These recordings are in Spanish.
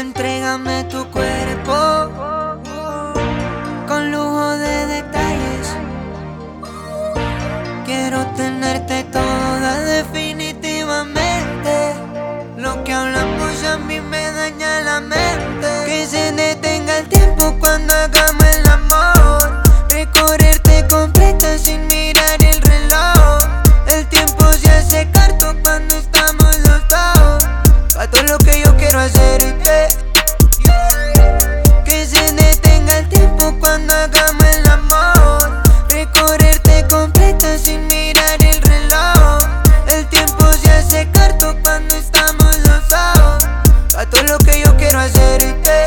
Entrégame tu cuerpo con lujo de detalles. Quiero tenerte toda definitivamente. Lo que hablamos a mí me daña la mente. Que se detenga el tiempo cuando hagamos el amor. Recorrerte completa sin mirar el reloj. El tiempo se hace corto cuando estamos los dos. Pa' todo lo que yo quiero hacerte. Que se detenga el tiempo cuando hagamos el amor. Recorrerte completa sin mirar el reloj. El tiempo se hace corto cuando estamos los dos. Pa' todo lo que yo quiero hacerte.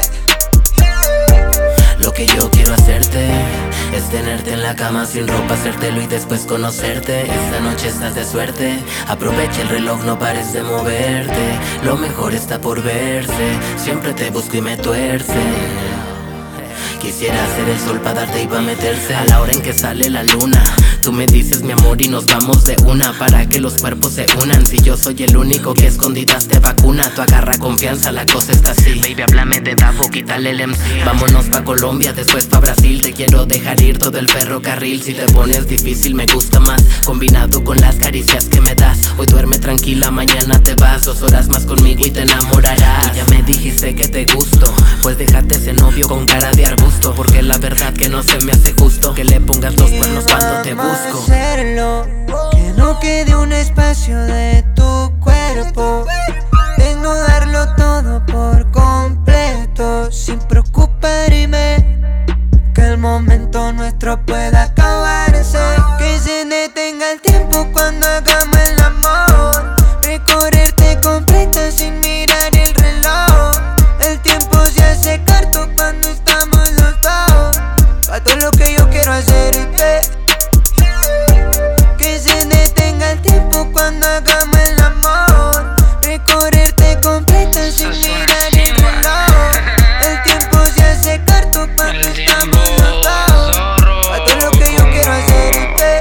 Lo que yo quiero hacerte es tenerte en la cama sin ropa, hacértelo y después conocerte. Esta noche estás de suerte, aprovecha el reloj, no pares de moverte. Lo mejor está por verse, siempre te busco y me tuerce. Quisiera ser el sol para darte y pa' meterse a la hora en que sale la luna. Tú me dices mi amor y nos vamos de una para que los cuerpos se unan. Si yo soy el único que escondidas te vacuna, tú agarra confianza, la cosa está así. Baby, háblame de Davo, quítale el MC. Vámonos pa' Colombia, después pa' Brasil. Te quiero dejar ir todo el ferrocarril. Si te pones difícil me gusta más, combinado con las caricias que me das. Hoy duerme tranquila, mañana te vas. 2 horas más conmigo y te enamorarás. Y ya me dijiste que te gusto, pues déjate ese novio con cara de arbusto. Porque la verdad que no se me hace justo que le pongas los cuernos cuando te busco. Hacerlo, que no quede un espacio de tu cuerpo. Desnudarlo todo por completo, sin preocuparme que el momento nuestro pueda acabarse. Que se detenga el tiempo cuando hagamos el amor. Recorrerte completa sin mirar el reloj. El tiempo se hace corto cuando estamos los dos. Pa' todo lo que yo quiero hacerte. Que se detenga el tiempo cuando hagamos el amor. Recorrerte completa sin mirar el reloj. El tiempo se hace corto cuando estamos los dos. Pa' todo lo que yo quiero hacerte.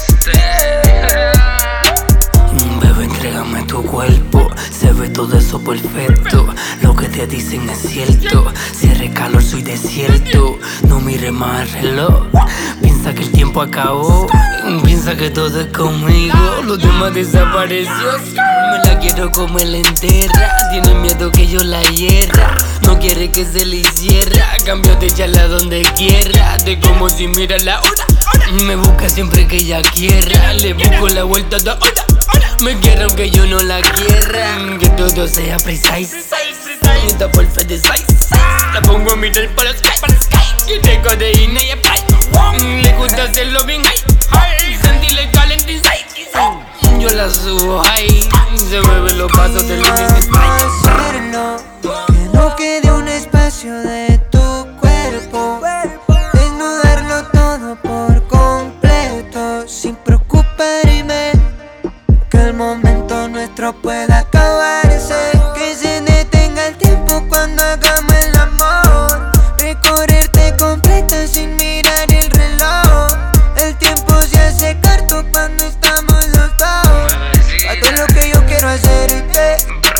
Bebé, entrégame tu cuerpo, se ve todo eso perfecto. Lo que te dicen es cierto, si eres calor soy desierto. No mires más el reloj, piensa que el tiempo acabó. Piensa que todo es conmigo, los demás desapareció. Me la quiero comer entera, tiene miedo que yo la hierra. No quiere que se le hiciera, cambio de charla donde quiera. De como si mira la hora, me busca siempre que ella quiera. Le busco la vuelta de hora, me quiere aunque yo no la quiera. Que todo sea precise, está perfecta de size. La pongo a mirar para sky. Que tengo codeína y spray. Le gusta hacerlo bien high, sentirle calent inside. Yo la subo high, se mueven los pasos del Lunis Sprite. Hacerlo, que no quede un espacio de tu cuerpo. Desnudarlo todo por completo, sin preocuparme que el momento nuestro pueda acabarse. Que se detenga el tiempo cuando hagamos el amor. Recorrerte completa sin mirar el reloj. El tiempo se hace corto cuando estamos los dos. Pa' todo lo que yo quiero hacerte.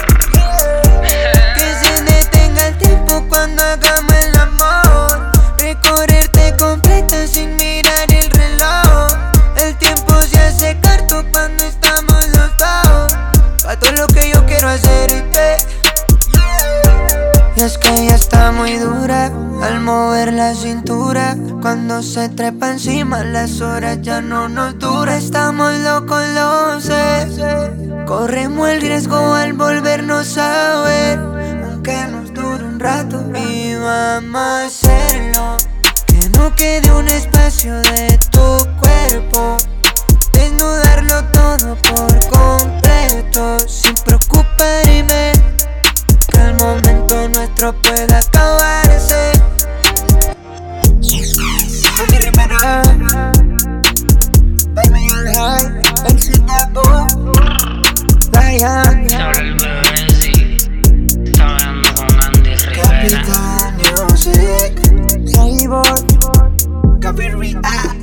Que se detenga el tiempo cuando hagamos el amor. Recorrerte completa sin mirar el reloj. El tiempo se hace corto cuando estamos los dos. Pa' todo lo que yo quiero hacerte. Y es que ella está muy dura al mover la cintura. Cuando se trepa encima las horas ya no nos dura. Estamos locos los 6, corremos el riesgo al volvernos a ver. Aunque nos dure un rato y vamos a hacerlo. Que no quede un espacio de tu cuerpo. Desnudarlo todo por completo, sin preocuparme que el momento nuestro pueda acabarse. Mami Rivera, Baby You're High, Exitado, Lion, Sobre el bebé, sí. Está hablando con Andy Rivera. Capitán Music, Playboy, Capri React.